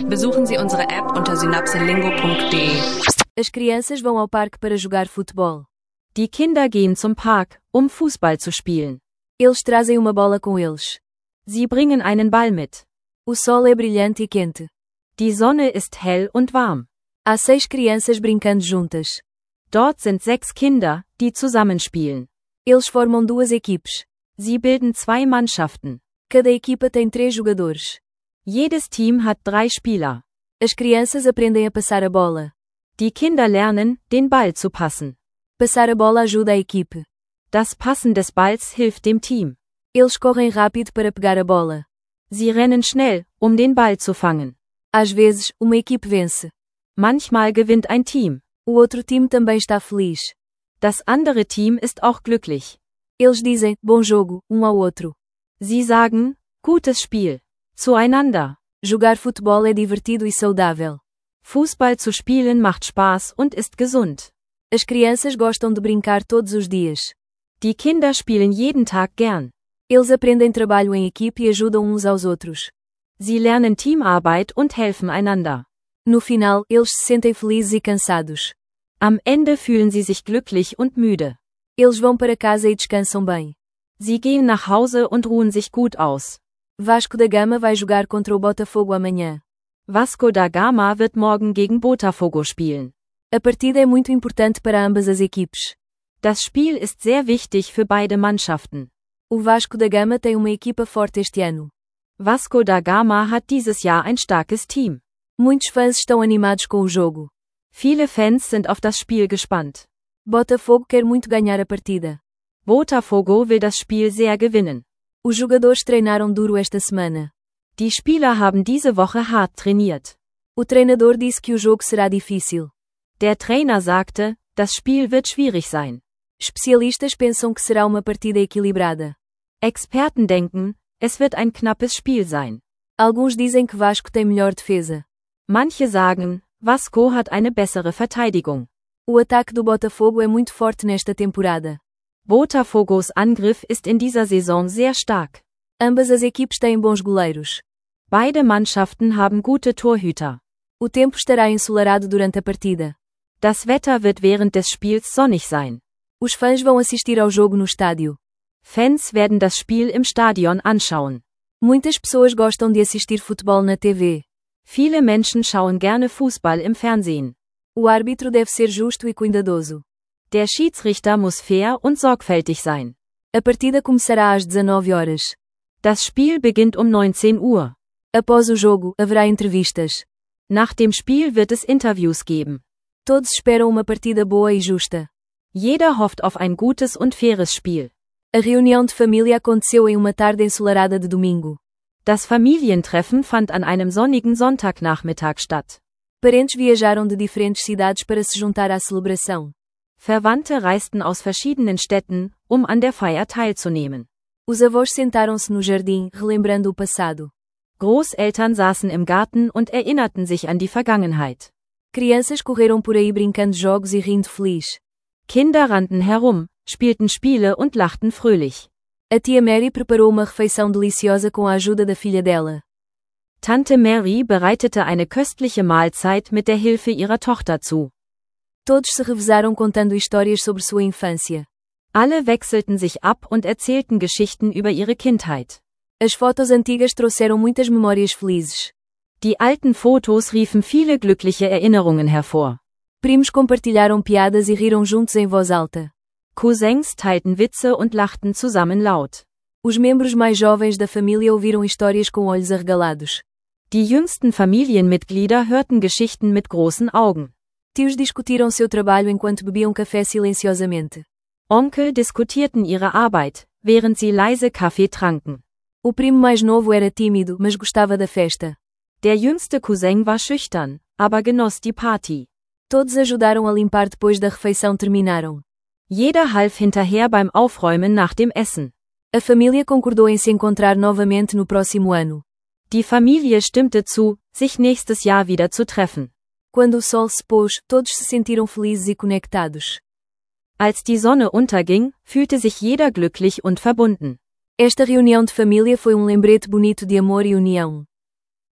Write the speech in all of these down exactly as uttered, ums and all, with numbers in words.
Besuchen Sie unsere App unter synapselingo punkt de. As crianças vão ao parque para jogar futebol. Die Kinder gehen zum Park, um Fußball zu spielen. Eles trazem uma bola com eles. Sie bringen einen Ball mit. O sol é brilhante e quente. Die Sonne ist hell und warm. Há seis crianças brincando juntas. Dort sind sechs Kinder, die zusammenspielen. Eles formam duas equipes. Sie bilden zwei Mannschaften. Cada equipa tem três jogadores. Jedes Team hat drei Spieler. As crianças aprendem a passar a bola. Die Kinder lernen, den Ball zu passen. Passar a bola ajuda a equipe. Das Passen des Balls hilft dem Team. Eles correm rápido para pegar a bola. Sie rennen schnell, um den Ball zu fangen. Às vezes, uma equipe vence. Manchmal gewinnt ein Team. O outro time também está feliz. Das andere Team ist auch glücklich. Eles dizem, bom jogo, um ao outro. Sie sagen, gutes Spiel. Zueinander. Jogar futebol é divertido e saudável. Fußball zu spielen macht Spaß und ist gesund. As crianças gostam de brincar todos os dias. Die Kinder spielen jeden Tag gern. Eles aprendem trabalho em equipe e ajudam uns aos outros. Sie lernen Teamarbeit und helfen einander. No final, eles se sentem felizes e cansados. Am Ende fühlen sie sich glücklich und müde. Eles vão para casa e descansam bem. Sie gehen nach Hause und ruhen sich gut aus. Vasco da Gama vai jogar contra o Botafogo amanhã. Vasco da Gama wird morgen gegen Botafogo spielen. A partida é muito importante para ambas as equipes. Das Spiel ist sehr wichtig für beide Mannschaften. O Vasco da Gama tem uma equipa forte este ano. Vasco da Gama hat dieses Jahr ein starkes Team. Muitos fãs estão animados com o jogo. Viele Fans sind auf das Spiel gespannt. Botafogo quer muito ganhar a partida. Botafogo will das Spiel sehr gewinnen. Os jogadores treinaram duro esta semana. Die Spieler haben diese Woche hart trainiert. O treinador disse que o jogo será difícil. Der Trainer sagte, das Spiel wird schwierig sein. Especialistas pensam que será uma partida equilibrada. Experten denken, es wird ein knappes Spiel sein. Alguns dizem que Vasco tem melhor defesa. Manche sagen, Vasco hat eine bessere Verteidigung. O ataque do Botafogo é muito forte nesta temporada. Botafogos Angriff ist in dieser Saison sehr stark. Ambas as equipes têm bons goleiros. Beide Mannschaften haben gute Torhüter. O tempo estará ensolarado durante a partida. Das Wetter wird während des Spiels sonnig sein. Os fãs vão assistir ao jogo no estádio. Fans werden das Spiel im Stadion anschauen. Muitas pessoas gostam de assistir futebol na T V. Viele Menschen schauen gerne Fußball im Fernsehen. O árbitro deve ser justo e cuidadoso. Der Schiedsrichter muss fair und sorgfältig sein. A partida começará às dezenove horas. Das Spiel beginnt um neunzehn Uhr. Após o jogo, haverá entrevistas. Nach dem Spiel wird es Interviews geben. Todos esperam uma partida boa e justa. Jeder hofft auf ein gutes und faires Spiel. A reunião de família aconteceu em uma tarde ensolarada de domingo. Das Familientreffen fand an einem sonnigen Sonntagnachmittag statt. Parentes viajaram de diferentes cidades para se juntar à celebração. Verwandte reisten aus verschiedenen Städten, um an der Feier teilzunehmen. Os avós sentaram-se no jardim, relembrando o passado. Großeltern saßen im Garten und erinnerten sich an die Vergangenheit. Crianças correram por aí brincando jogos e rindo feliz. Kinder rannten herum, spielten Spiele und lachten fröhlich. A tia Mary preparou uma refeição deliciosa com a ajuda da filha dela. Tante Mary bereitete eine köstliche Mahlzeit mit der Hilfe ihrer Tochter zu. Todos se revezaram contando histórias sobre sua infância. Alle wechselten sich ab und erzählten Geschichten über ihre Kindheit. As fotos antigas trouxeram muitas memórias felizes. Die alten Fotos riefen viele glückliche Erinnerungen hervor. Primos compartilharam piadas e riram juntos em voz alta. Cousins teilten Witze und lachten zusammen laut. Os membros mais jovens da família ouviram histórias com olhos arregalados. Die jüngsten Familienmitglieder hörten Geschichten mit großen Augen. Tios discutiram seu trabalho enquanto bebiam café silenciosamente. Onkel diskutierten ihre Arbeit, während sie leise Kaffee tranken. O primo mais novo era tímido, mas gostava da festa. Der jüngste Cousin war schüchtern, aber genoss die Party. Todos ajudaram a limpar depois da refeição terminaram. Jeder half hinterher beim Aufräumen nach dem Essen. A família concordou em se encontrar novamente no próximo ano. Die Familie stimmte zu, sich nächstes Jahr wieder zu treffen. Quando o sol se pôs, todos se sentiram felizes e conectados. Als die Sonne unterging, fühlte sich jeder glücklich und verbunden. Esta reunião de família foi um lembrete bonito de amor e união.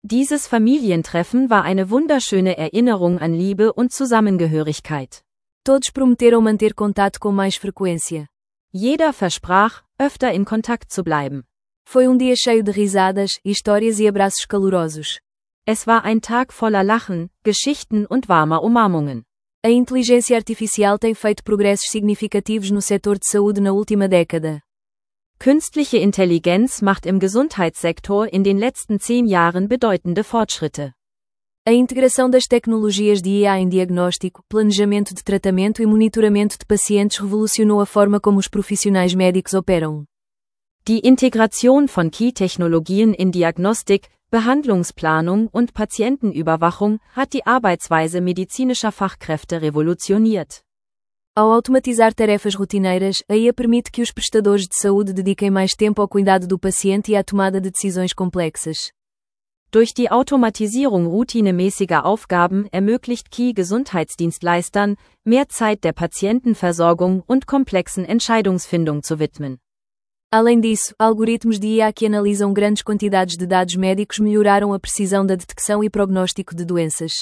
Dieses Familientreffen war eine wunderschöne Erinnerung an Liebe und Zusammengehörigkeit. Todos prometeram manter contato com mais frequência. Jeder versprach, öfter in Kontakt zu bleiben. Foi um dia cheio de risadas, histórias e abraços calorosos. Es war ein Tag voller Lachen, Geschichten und warmer Umarmungen. A inteligência artificial tem feito progressos significativos no setor de saúde na última década. Künstliche Intelligenz macht im Gesundheitssektor in den letzten zehn Jahren bedeutende Fortschritte. A integração das tecnologias de I A em diagnóstico, planejamento de tratamento e monitoramento de pacientes revolucionou a forma como os profissionais médicos operam. Die Integration von Key-Technologien in Diagnostik, Behandlungsplanung und Patientenüberwachung hat die Arbeitsweise medizinischer Fachkräfte revolutioniert. Ao automatizar tarefas rotineiras, a I A permite que os prestadores de saúde dediquem mais tempo ao cuidado do paciente e à tomada de decisões complexas. Durch die Automatisierung routinemäßiger Aufgaben ermöglicht Key Gesundheitsdienstleistern, mehr Zeit der Patientenversorgung und komplexen Entscheidungsfindung zu widmen. Além disso, algoritmos de I A que analisam grandes quantidades de dados médicos melhoraram a precisão da detecção e prognóstico de doenças.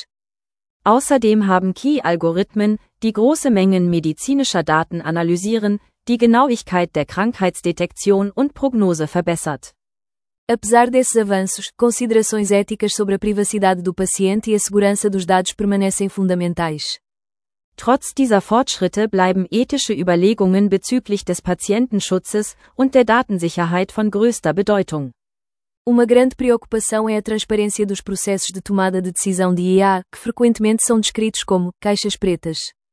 Außerdem haben Key-Algorithmen, die große Mengen medizinischer Daten analysieren, die Genauigkeit der Krankheitsdetektion und Prognose verbessert. Apesar desses avanços, considerações éticas sobre a privacidade do paciente e a segurança dos dados permanecem fundamentais. Trotz dieser Fortschritte bleiben ethische Überlegungen bezüglich des Patientenschutzes und der Datensicherheit von größter Bedeutung. Uma grande preocupação é a transparência dos processos de tomada de decisão de I A, que frequentemente são descritos como caixas pretas.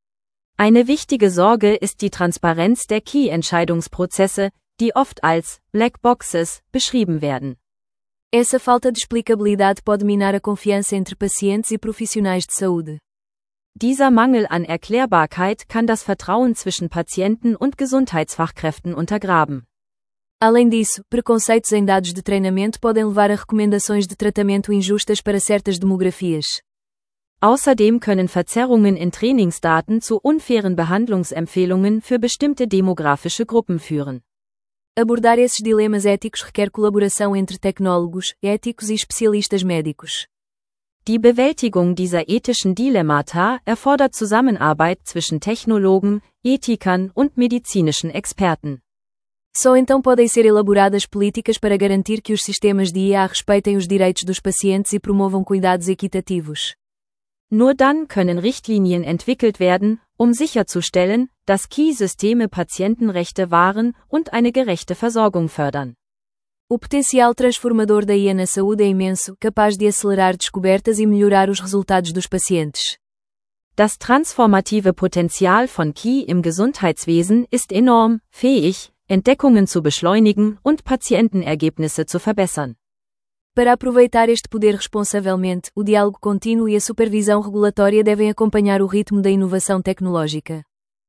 Eine wichtige Sorge ist die Transparenz der Key-Entscheidungsprozesse, die oft als Black Boxes beschrieben werden. Essa falta de explicabilidade pode minar a confiança entre pacientes e profissionais de saúde. Dieser Mangel an Erklärbarkeit kann das Vertrauen zwischen Patienten und Gesundheitsfachkräften untergraben. Além disso, preconceitos em dados de treinamento podem levar a recomendações de tratamento injustas para certas demografias. Außerdem können Verzerrungen in Trainingsdaten zu unfairen Behandlungsempfehlungen für bestimmte demografische Gruppen führen. Abordar esses dilemas éticos requer colaboração entre tecnólogos, éticos e especialistas médicos. Die Bewältigung dieser ethischen Dilemmata erfordert Zusammenarbeit zwischen Technologen, Ethikern und medizinischen Experten. Só então podem ser elaboradas políticas para garantir que os sistemas de I A respeitem os direitos dos pacientes e promovam cuidados equitativos. Nur dann können Richtlinien entwickelt werden, um sicherzustellen, dass Key-Systeme Patientenrechte wahren und eine gerechte Versorgung fördern. O potencial transformador da I A na saúde é imenso, capaz de acelerar descobertas e melhorar os resultados dos pacientes. Das transformative Potenzial von Key im Gesundheitswesen ist enorm, fähig, Entdeckungen zu beschleunigen und Patientenergebnisse zu verbessern. Para aproveitar este poder responsavelmente, o diálogo contínuo e a supervisão regulatória devem acompanhar o ritmo da inovação tecnológica.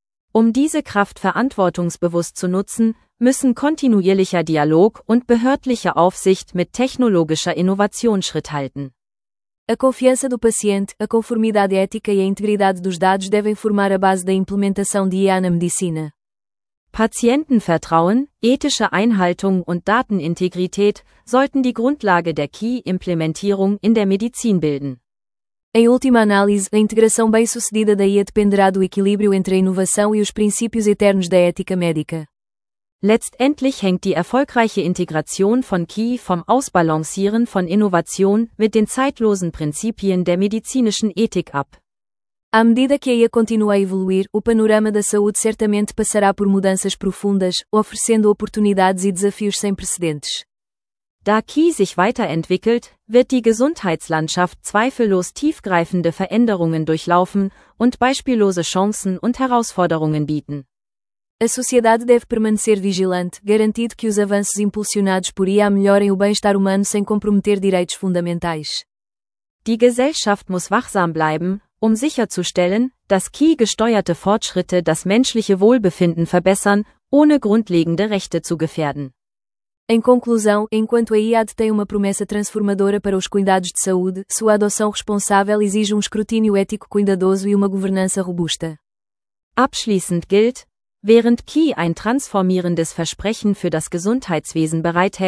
Um diese Kraft verantwortungsbewusst zu nutzen, müssen kontinuierlicher Dialog und behördliche Aufsicht mit technologischer Innovation Schritt halten. A confiança do paciente, a conformidade ética e a integridade dos dados devem formar a base da implementação de I A na medicina. Patientenvertrauen, ethische Einhaltung und Datenintegrität sollten die Grundlage der Key-Implementierung in der Medizin bilden. Em última análise, a integração bem-sucedida da I A dependerá do equilíbrio entre a inovação e os princípios eternos da ética médica. Letztendlich hängt die erfolgreiche Integration von Key vom Ausbalancieren von Innovation mit den zeitlosen Prinzipien der medizinischen Ethik ab. À medida que a I A continua a evoluir, o panorama da saúde certamente passará por mudanças profundas, oferecendo oportunidades e desafios sem precedentes. Da Key sich weiterentwickelt, wird die Gesundheitslandschaft zweifellos tiefgreifende Veränderungen durchlaufen und beispiellose Chancen und Herausforderungen bieten. A sociedade deve permanecer vigilante, garantindo que os avanços impulsionados por I A melhorem o bem-estar humano sem comprometer direitos fundamentais. Die Gesellschaft muss wachsam bleiben, um sicherzustellen, dass Key-gesteuerte Fortschritte das menschliche Wohlbefinden verbessern, ohne grundlegende Rechte zu gefährden. Em conclusão, enquanto a I A detém uma promessa transformadora para os cuidados de saúde, sua adoção responsável exige um escrutínio ético cuidadoso e uma governança robusta. Abschließend gilt, während Key ein transformierendes Versprechen für das Gesundheitswesen bereithält,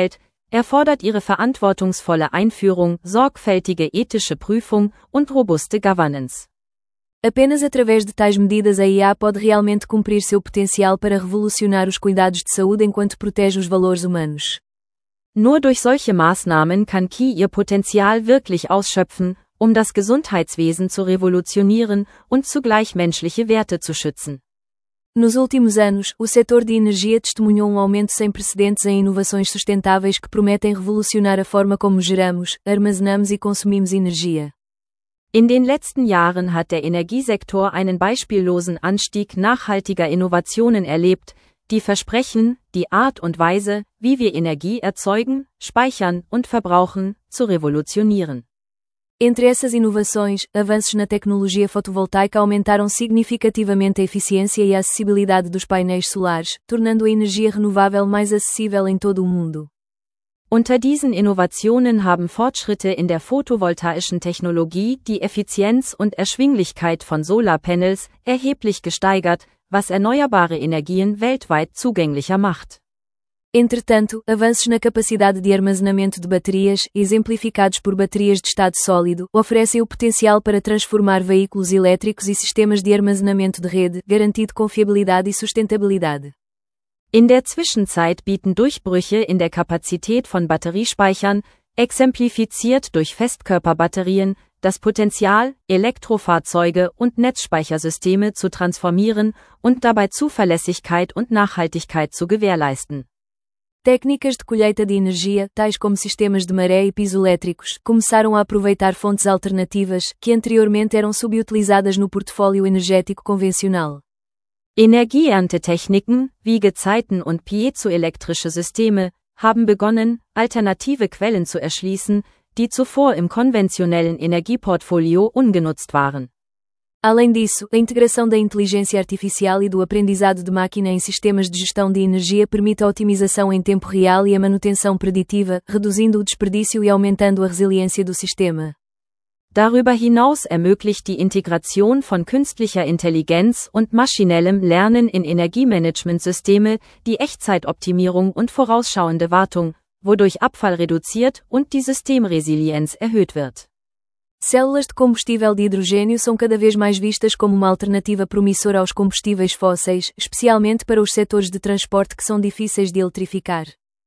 erfordert ihre verantwortungsvolle Einführung, sorgfältige ethische Prüfung und robuste Governance. Apenas através de tais medidas a I A pode realmente cumprir seu potencial para revolucionar os cuidados de saúde enquanto protege os valores humanos. Nur durch solche Maßnahmen kann K I ihr Potenzial wirklich ausschöpfen, um das Gesundheitswesen zu revolutionieren und zugleich menschliche Werte zu schützen. Nos últimos anos, o setor de energia testemunhou um aumento sem precedentes em inovações sustentáveis que prometem revolucionar a forma como geramos, armazenamos e consumimos energia. In den letzten Jahren hat der Energiesektor einen beispiellosen Anstieg nachhaltiger Innovationen erlebt, die versprechen, die Art und Weise, wie wir Energie erzeugen, speichern und verbrauchen, zu revolutionieren. Entre essas inovações, avanços na tecnologia fotovoltaica aumentaram significativamente a eficiência e a acessibilidade dos painéis solares, tornando a energia renovável mais acessível em todo o mundo. Unter diesen Innovationen haben Fortschritte in der photovoltaischen Technologie die Effizienz und Erschwinglichkeit von Solarpanels erheblich gesteigert, was erneuerbare Energien weltweit zugänglicher macht. Entretanto, avanços na capacidade de armazenamento de baterias, exemplificados por baterias de estado sólido, oferecem o potencial para transformar veículos elétricos e sistemas de armazenamento de rede, garantindo confiabilidade e sustentabilidade. In der Zwischenzeit bieten Durchbrüche in der Kapazität von Batteriespeichern, exemplifiziert durch Festkörperbatterien, das Potenzial, Elektrofahrzeuge und Netzspeichersysteme zu transformieren und dabei Zuverlässigkeit und Nachhaltigkeit zu gewährleisten. Técnicas de colheita de energia, tais como sistemas de maré e piezoelétricos, começaram a aproveitar fontes alternativas, que anteriormente eram subutilizadas no portfólio energético convencional. Energieerntetechniken, wie Gezeiten- und piezoelektrische Systeme, haben begonnen, alternative Quellen zu erschließen, die zuvor im konventionellen Energieportfolio ungenutzt waren. Além disso, a integração da inteligência artificial e do aprendizado de máquina em sistemas de gestão de energia permite a otimização em tempo real e a manutenção preditiva, reduzindo o desperdício e aumentando a resiliência do sistema. Darüber hinaus ermöglicht die Integration von künstlicher Intelligenz und maschinellem Lernen in Energiemanagementsysteme die Echtzeitoptimierung und vorausschauende Wartung, wodurch Abfall reduziert und die Systemresilienz erhöht wird. Células de combustível de hidrogênio são cada vez mais vistas como uma alternativa promissora aos combustíveis fósseis, especialmente para os setores de transporte que são difíceis de eletrificar.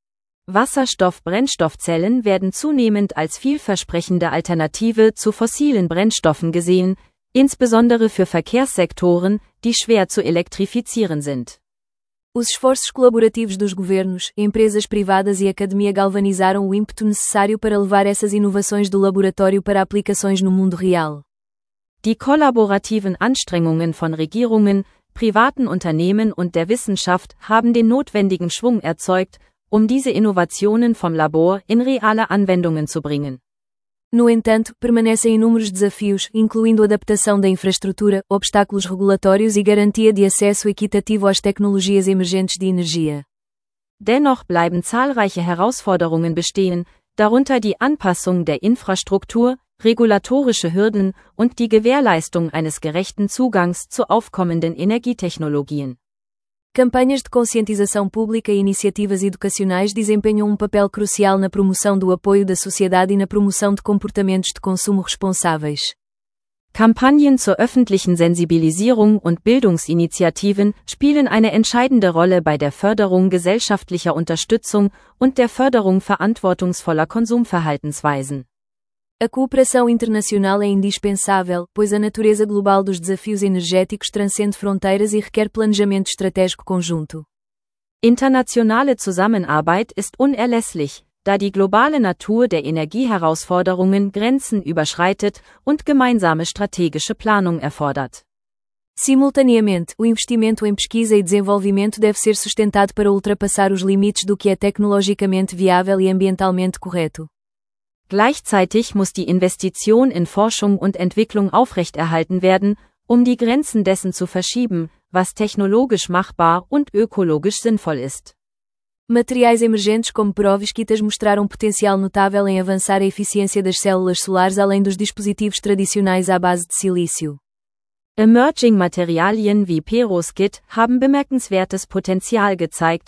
Wasserstoff-Brennstoffzellen werden zunehmend als vielversprechende Alternative zu fossilen Brennstoffen gesehen, insbesondere für Verkehrssektoren, die schwer zu elektrifizieren sind. Os esforços colaborativos dos governos, empresas privadas e academia galvanizaram o ímpeto necessário para levar essas inovações do laboratório para aplicações no mundo real. Die kollaborativen Anstrengungen von Regierungen, privaten Unternehmen und der Wissenschaft haben den notwendigen Schwung erzeugt, um diese Innovationen vom Labor in reale Anwendungen zu bringen. No entanto, permanecem inúmeros desafios, incluindo adaptação da infraestrutura, obstáculos regulatórios e garantia de acesso equitativo às tecnologias emergentes de energia. Dennoch bleiben zahlreiche Herausforderungen bestehen, darunter die Anpassung der Infrastruktur, regulatorische Hürden und die Gewährleistung eines gerechten Zugangs zu aufkommenden Energietechnologien. Campanhas de conscientização pública e iniciativas educacionais desempenham um papel crucial na promoção do apoio da sociedade e na promoção de comportamentos de consumo responsáveis. Kampagnen zur öffentlichen Sensibilisierung und Bildungsinitiativen spielen eine entscheidende Rolle bei der Förderung gesellschaftlicher Unterstützung und der Förderung verantwortungsvoller Konsumverhaltensweisen. A cooperação internacional é indispensável, pois a natureza global dos desafios energéticos transcende fronteiras e requer planejamento estratégico conjunto. Internationale Zusammenarbeit ist unerlässlich, da die globale Natur der Energieherausforderungen Grenzen überschreitet und gemeinsame strategische Planung erfordert. Simultaneamente, o investimento em pesquisa e desenvolvimento deve ser sustentado para ultrapassar os limites do que é tecnologicamente viável e ambientalmente correto. Gleichzeitig muss die Investition in Forschung und Entwicklung aufrechterhalten werden, um die Grenzen dessen zu verschieben, was technologisch machbar und ökologisch sinnvoll ist. Materiais emergentes como perovskitas mostraram potencial notável em avançar a eficiência das células solares além dos dispositivos tradicionais à base de silício. Emerging Materialien wie Perovskit haben bemerkenswertes Potenzial gezeigt,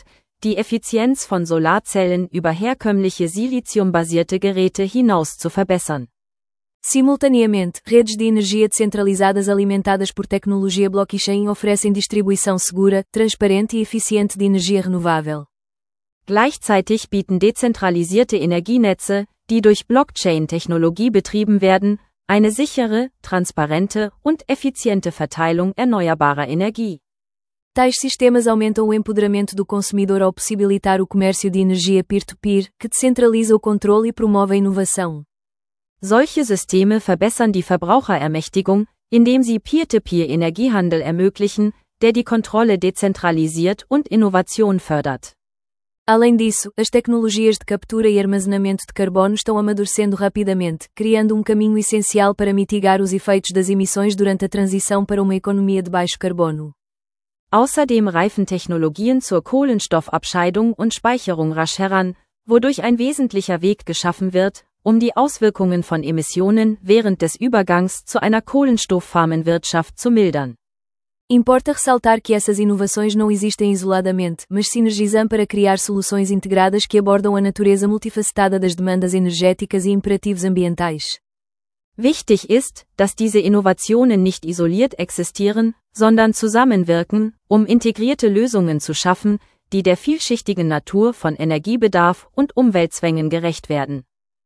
die Effizienz von Solarzellen über herkömmliche siliziumbasierte Geräte hinaus zu verbessern. Simultaneamente, redes de energia descentralizadas alimentadas por tecnologia blockchain oferecem distribuição segura, transparente e eficiente de energia renovável. Gleichzeitig bieten dezentralisierte Energienetze, die durch Blockchain-Technologie betrieben werden, eine sichere, transparente und effiziente Verteilung erneuerbarer Energie. Tais sistemas aumentam o empoderamento do consumidor ao possibilitar o comércio de energia peer-to-peer, que descentraliza o controle e promove a inovação. Solche Systeme verbessern die Verbraucherermächtigung, indem sie Peer-to-Peer-Energiehandel ermöglichen, der die Kontrolle dezentralisiert und Innovation fördert. Além disso, as tecnologias de captura e armazenamento de carbono estão amadurecendo rapidamente, criando um caminho essencial para mitigar os efeitos das emissões durante a transição para uma economia de baixo carbono. Außerdem reifen Technologien zur Kohlenstoffabscheidung und Speicherung rasch heran, wodurch ein wesentlicher Weg geschaffen wird, um die Auswirkungen von Emissionen während des Übergangs zu einer kohlenstoffarmen Wirtschaft zu mildern. Importa ressaltar que essas inovações não existem isoladamente, mas sinergizam para criar soluções integradas que abordam a natureza multifacetada das demandas energéticas e imperativos ambientais. Wichtig ist, dass diese Innovationen nicht isoliert existieren, sondern zusammenwirken, um integrierte Lösungen zu schaffen, die der vielschichtigen Natur von Energiebedarf und Umweltzwängen gerecht werden.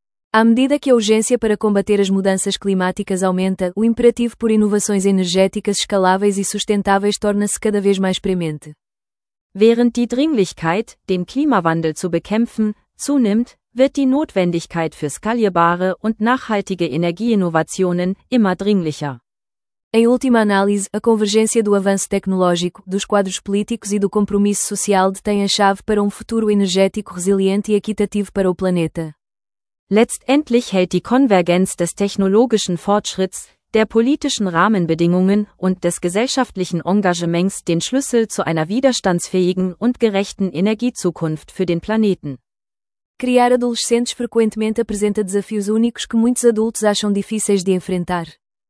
À medida que a urgência para combater as mudanças climáticas aumenta, o imperativo por inovações energéticas escaláveis e sustentáveis torna-se cada vez mais premente. Während die Dringlichkeit, den Klimawandel zu bekämpfen, zunimmt, wird die Notwendigkeit für skalierbare und nachhaltige Energieinnovationen immer dringlicher. Em última análise, a convergência do avanço tecnológico, dos quadros políticos e do compromisso social detém a chave para um futuro energético resiliente e equitativo para o planeta. Letztendlich hält die Konvergenz des technologischen Fortschritts, der politischen Rahmenbedingungen und des gesellschaftlichen Engagements den Schlüssel zu einer widerstandsfähigen und gerechten Energiezukunft für den Planeten. Criar adolescentes frequentemente apresenta desafios únicos que muitos adultos acham difíceis de enfrentar.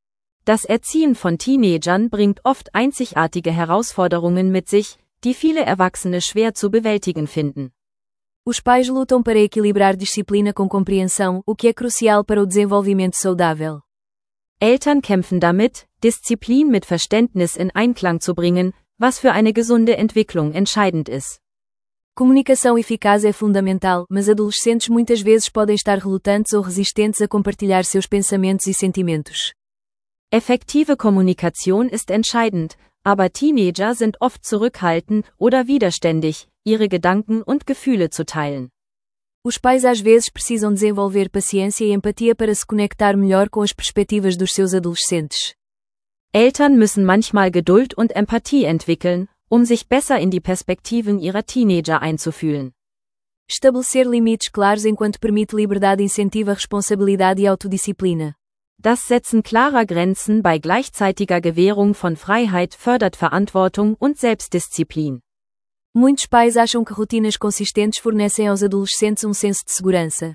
Das Erziehen von Teenagern bringt oft einzigartige Herausforderungen mit sich, die viele Erwachsene schwer zu bewältigen finden. Os pais lutam para equilibrar disciplina com compreensão, o que é crucial para o desenvolvimento saudável. Eltern kämpfen damit, Disziplin mit Verständnis in Einklang zu bringen, was für eine gesunde Entwicklung entscheidend ist. Comunicação eficaz é fundamental, mas adolescentes muitas vezes podem estar relutantes ou resistentes a compartilhar seus pensamentos e sentimentos. Effektive Kommunikation ist entscheidend, aber Teenager sind oft zurückhaltend oder widerständig, ihre Gedanken und Gefühle zu teilen. Os pais às vezes precisam desenvolver paciência e empatia para se conectar melhor com as perspectivas dos seus adolescentes. Eltern müssen manchmal Geduld und Empathie entwickeln, um sich besser in die Perspektiven ihrer Teenager einzufühlen. Estabelecer limites claros enquanto permite liberdade incentiva responsabilidade e autodisciplina. Das Setzen klarer Grenzen bei gleichzeitiger Gewährung von Freiheit fördert Verantwortung und Selbstdisziplin. Muitos pais acham que rotinas consistentes fornecem aos adolescentes um senso de segurança.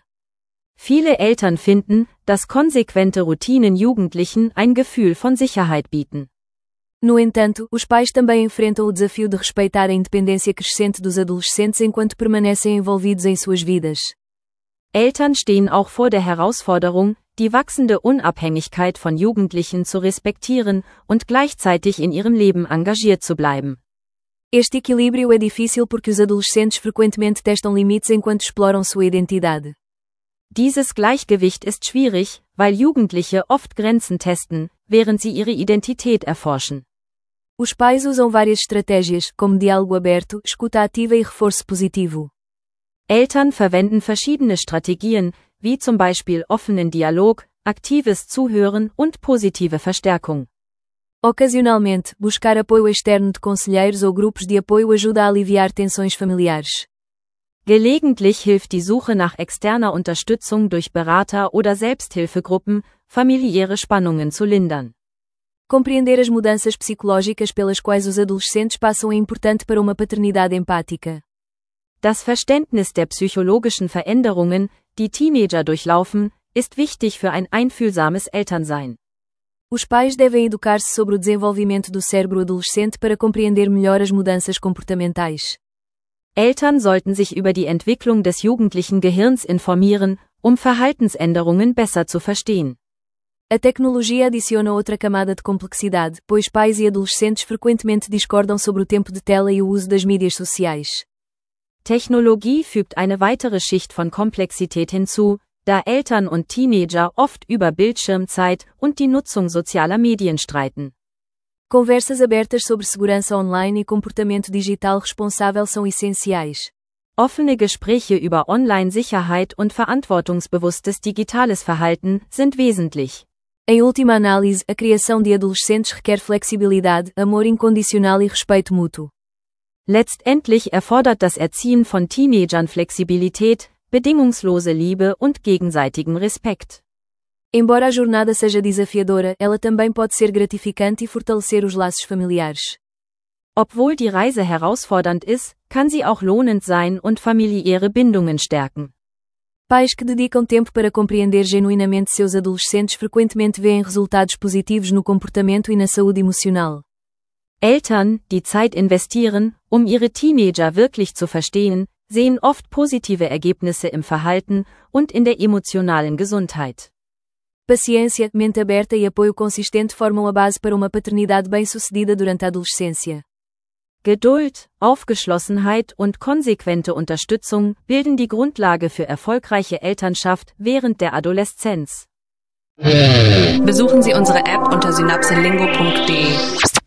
Viele Eltern finden, dass konsequente Routinen Jugendlichen ein Gefühl von Sicherheit bieten. No entanto, os pais também enfrentam o desafio de respeitar a independência crescente dos adolescentes enquanto permanecem envolvidos em suas vidas. Eltern stehen auch vor der Herausforderung, die wachsende Unabhängigkeit von Jugendlichen zu respektieren und gleichzeitig in ihrem Leben engagiert zu bleiben. Este equilíbrio é difícil porque os adolescentes frequentemente testam limites enquanto exploram sua identidade. Dieses Gleichgewicht ist schwierig, weil Jugendliche oft Grenzen testen, während sie ihre Identität erforschen. Os pais usam várias estratégias, como diálogo aberto, escuta ativa e reforço positivo. Eltern verwenden verschiedene Strategien, wie zum Beispiel offenen Dialog, aktives Zuhören und positive Verstärkung. Ocasionalmente, buscar apoio externo de conselheiros ou grupos de apoio ajuda a aliviar tensões familiares. Gelegentlich hilft die Suche nach externer Unterstützung durch Berater oder Selbsthilfegruppen, familiäre Spannungen zu lindern. Compreender as mudanças psicológicas pelas quais os adolescentes passam é importante para uma paternidade empática. Das Verständnis der psychologischen Veränderungen, die Teenager durchlaufen, ist wichtig für ein einfühlsames Elternsein. Os pais devem educar-se sobre o desenvolvimento do cérebro adolescente para compreender melhor as mudanças comportamentais. Eltern sollten sich über die Entwicklung des jugendlichen Gehirns informieren, um Verhaltensänderungen besser zu verstehen. A tecnologia adiciona outra camada de complexidade, pois pais e adolescentes frequentemente discordam sobre o tempo de tela e o uso das mídias sociais. Technologie fügt eine weitere Schicht von Komplexität hinzu, da Eltern und Teenager oft über Bildschirmzeit und die Nutzung sozialer Medien streiten. Conversas abertas sobre segurança online e comportamento digital responsável são essenciais. Offene Gespräche über Online-Sicherheit und verantwortungsbewusstes digitales Verhalten sind wesentlich. Em última análise, a criação de adolescentes requer flexibilidade, amor incondicional e respeito mútuo. Letztendlich erfordert das Erziehen von Teenagern Flexibilität, bedingungslose Liebe und gegenseitigen Respekt. Embora a jornada seja desafiadora, ela também pode ser gratificante e fortalecer os laços familiares. Obwohl die Reise herausfordernd ist, kann sie auch lohnend sein und familiäre Bindungen stärken. Pais que dedicam tempo para compreender genuinamente seus adolescentes frequentemente veem resultados positivos no comportamento e na saúde emocional. Eltern, die Zeit investieren, um ihre Teenager wirklich zu verstehen, sehen oft positive Ergebnisse im Verhalten und in der emotionalen Gesundheit. Paciência, mente aberta e apoio consistente formam a base para uma paternidade bem-sucedida durante a adolescência. Geduld, Aufgeschlossenheit und konsequente Unterstützung bilden die Grundlage für erfolgreiche Elternschaft während der Adoleszenz. Besuchen Sie unsere App unter synapselingo punkt de.